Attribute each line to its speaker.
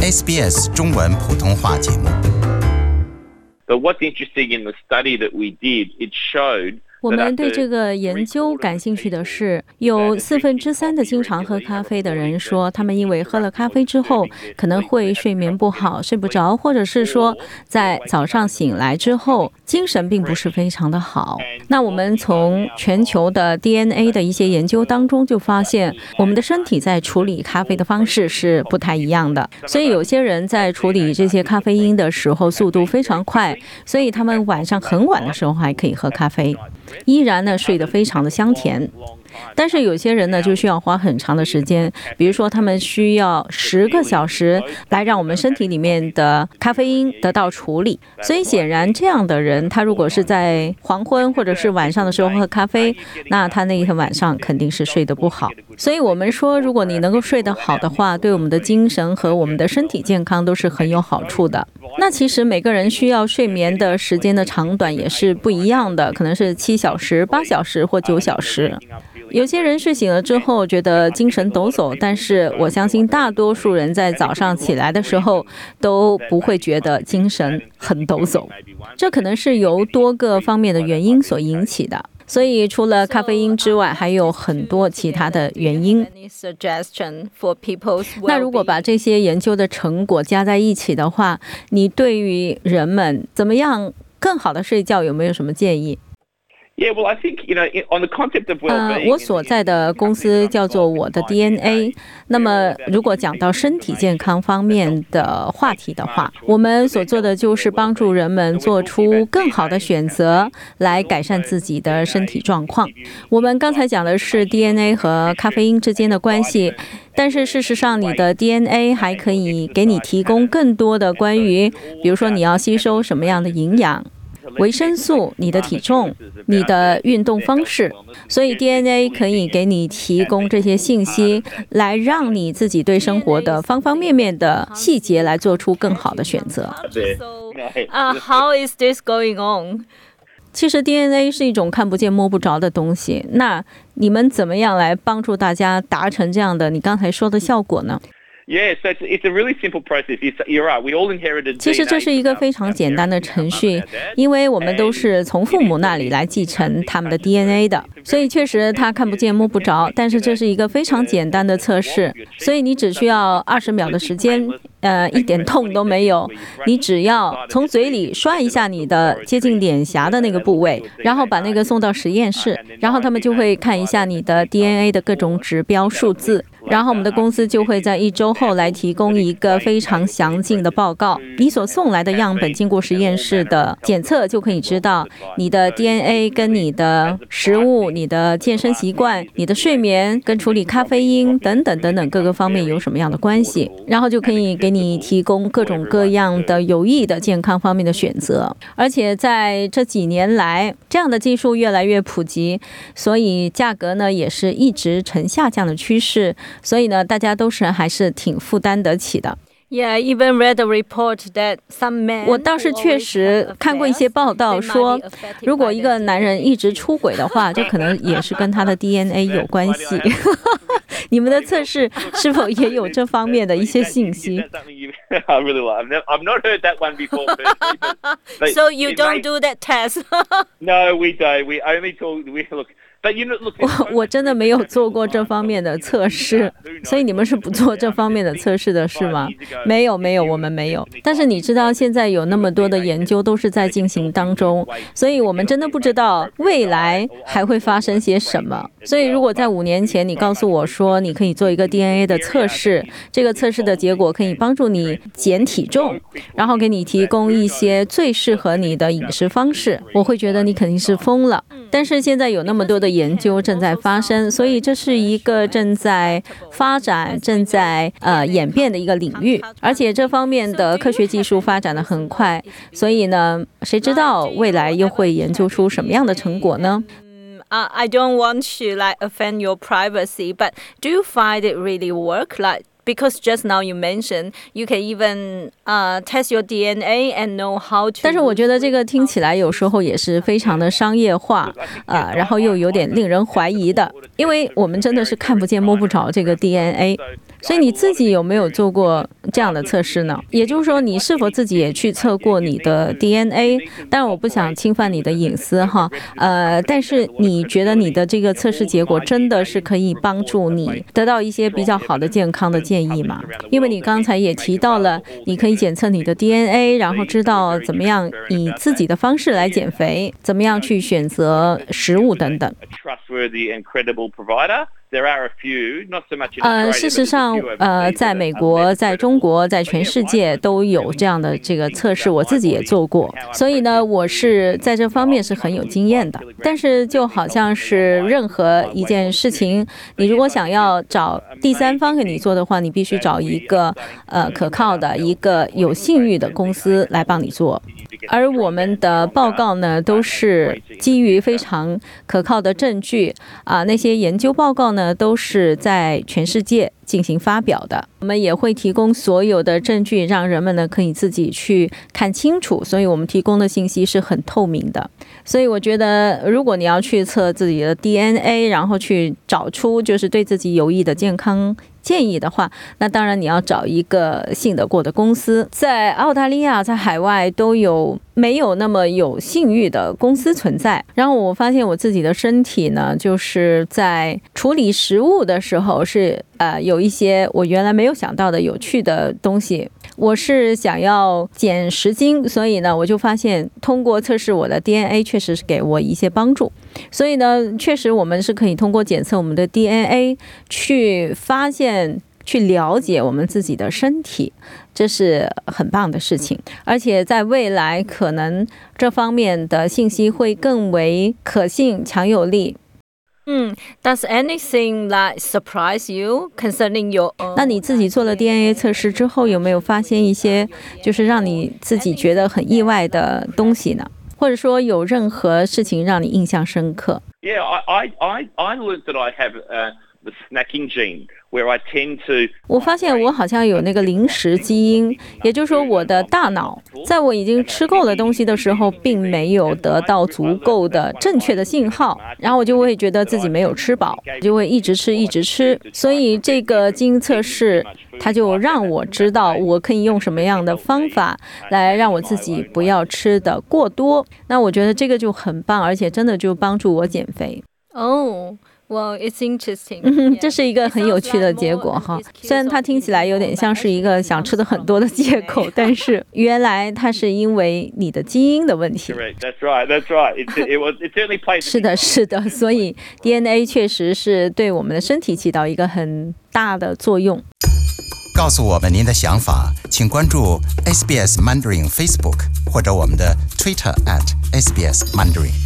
Speaker 1: SBS 中文普通话节目。
Speaker 2: But what's interesting in the study that we did, it showed
Speaker 3: 我们对这个研究感兴趣的是，有3%的经常喝咖啡的人说，他们因为喝了咖啡之后可能会睡眠不好、睡不着，或者是说在早上醒来之后精神并不是非常的好。那我们从全球的 DNA 的一些研究当中就发现，我们的身体在处理咖啡的方式是不太一样的，所以有些人在处理这些咖啡因的时候速度非常快，所以他们晚上很晚的时候还可以喝咖啡，依然呢睡得非常的香甜。但是有些人呢就需要花很长的时间，比如说他们需要10个小时来让我们身体里面的咖啡因得到处理，所以显然这样的人，他如果是在黄昏或者是晚上的时候喝咖啡，那他那一天晚上肯定是睡得不好。所以我们说，如果你能够睡得好的话，对我们的精神和我们的身体健康都是很有好处的。那其实每个人需要睡眠的时间的长短也是不一样的，可能是7小时、8小时或9小时。有些人睡醒了之后觉得精神抖擞，但是我相信大多数人在早上起来的时候都不会觉得精神很抖擞，这可能是由多个方面的原因所引起的。所以除了咖啡因之外，还有很多其他的原因。那如果把这些研究的成果加在一起的话，你对于人们怎么样更好的睡觉有没有什么建议
Speaker 2: ？Yeah, well, I think, on the concept of well-being,
Speaker 3: 我所在的公司叫做我的 DNA。那么，如果讲到身体健康方面的话题的话，我们所做的就是帮助人们做出更好的选择，来改善自己的身体状况。我们刚才讲的是 DNA 和咖啡因之间的关系，但是事实上，你的 DNA 还可以给你提供更多的关于，比如说你要吸收什么样的营养、维生素、你的体重、你的运动方式，所以 DNA 可以给你提供这些信息，来让你自己对生活的方方面面的细节来做出更好的选择。
Speaker 4: How is this going on?
Speaker 3: 其實 DNA 是一種看不見摸不着的東西，那你們怎麼樣來幫助大家達成這樣的你剛才說的效果呢
Speaker 2: ？Yeah, so it's a really simple process. You're right. We all inherited.
Speaker 3: 其實這是一個非常簡單的程序，因為我們都是從父母那裡來繼承他們的 DNA 的，所以確實它看不見摸不着，但是這是一個非常簡單的測試，所以你只需要20秒的時間，一點痛都沒有，你只要從嘴裡刷一下你的接近臉頰的那個部位，然後把那個送到實驗室，然後他們就會看一下你的 DNA 的各種指標數字，然後我們的公司就會在1週後來提供一個非常詳盡的報告，你所送來的樣本經過實驗室的檢測，就可以知道你的 DNA 跟你的食物、你的健身習慣、你的睡眠跟處理咖啡因等等等等各個方面有什麼樣的關係，然後就可以給你提供各種各樣的有益的健康方面的選擇。而且在這幾年來，這樣的技術越來越普及，所以價格呢也是一直呈下降的趨勢，所以呢大家都是還是挺負擔得起的。
Speaker 4: Yeah, even read a report that some men.
Speaker 3: 我倒是確實看過一些報道說，如果一個男人一直出軌的話，這可能也是跟他的 DNA 有關係。你們的測試是否也有這方面的一些信息？
Speaker 2: I really love. I've not heard that one before. But
Speaker 4: So you don't do that test?
Speaker 2: No, we don't. We only talk. We look.
Speaker 3: 我真的没有做过这方面的测试，所以你们是不做这方面的测试的是吗？没有，我们没有。但是你知道现在有那么多的研究都是在进行当中，所以我们真的不知道未来还会发生些什么。所以如果在5年前你告诉我说你可以做一个 DNA 的测试，这个测试的结果可以帮助你减体重，然后给你提供一些最适合你的饮食方式，我会觉得你肯定是疯了。但是现在有那么多的研究正在发生，所以这是一个正在发展、正在演变的一个领域，而且这方面的科学技术发展得很快，所以呢，谁知道未来又会研究出什么样的成果呢
Speaker 4: ？I don't want to offend your privacy, but do you find it really work? Because just now you mentioned you can even test your DNA and know how to.
Speaker 3: 但是我觉得这个听起来有时候也是非常的商业化，然后又有点令人怀疑的，因为我们真的是看不见摸不着这个 DNA。所以你自己有没有做过这样的测试呢？也就是说，你是否自己也去测过你的 DNA？ 当然，我不想侵犯你的隐私哈，但是你觉得你的这个测试结果真的是可以帮助你得到一些比较好的健康的建议吗？因为你刚才也提到了，你可以检测你的 DNA， 然后知道怎么样以自己的方式来减肥，怎么样去选择食物等等。事实上，在美国、在中国、在全世界都有这样的这个测试，我自己也做过，所以呢，我是在这方面是很有经验的。但是就好像是任何一件事情，你如果想要找第三方给你做的话，你必须找一个可靠的、一个有信誉的公司来帮你做。而我们的报告呢，都是基于非常可靠的证据那些研究报告呢，都是在全世界进行发表的。我们也会提供所有的证据，让人们呢可以自己去看清楚，所以我们提供的信息是很透明的。所以我觉得，如果你要去测自己的 DNA， 然后去找出就是对自己有益的健康建议的话，那当然你要找一个信得过的公司。在澳大利亚，在海外都有没有那么有信誉的公司存在。然后我发现我自己的身体呢，就是在处理食物的时候是有一些我原来没有想到的有趣的东西。我是想要减10斤，所以呢，我就发现通过测试我的 DNA 确实是给我一些帮助。所以呢，确实我们是可以通过检测我们的 DNA 去发现、去了解我们自己的身体，这是很棒的事情。而且在未来，可能这方面的信息会更为可信、强有力。
Speaker 4: Does anything like surprise you concerning your own？
Speaker 3: 那你自己做了 DNA 测试之后，有没有发现一些就是让你自己觉得很意外的东西呢？或者说有任何事情让你印象深刻？
Speaker 2: Yeah, I learned that I have the snacking gene, where I tend to.
Speaker 3: 我发现我好像有那个零食基因，也就是说我的大脑在我已经吃够了东西的时候，并没有得到足够的正确的信号，然后我就会觉得自己没有吃饱，就会一直吃。所以这个基因测试它就让我知道我可以用什么样的方法来让我自己不要吃的过多。那我觉得这个就很棒，而且真的就帮助我减肥。
Speaker 4: Well, it's interesting.
Speaker 3: 这是一个很有趣的结果哈。虽然它听起来有点像是一个想吃的很多的借口，但是原来它是因为你的基因的问题。
Speaker 2: That's right. It certainly plays.
Speaker 3: 是的，所以 DNA 确实是对我们的身体起到一个很大的作用。
Speaker 1: 告诉我们您的想法，请关注 SBS Mandarin Facebook 或者我们的 Twitter @SBS Mandarin。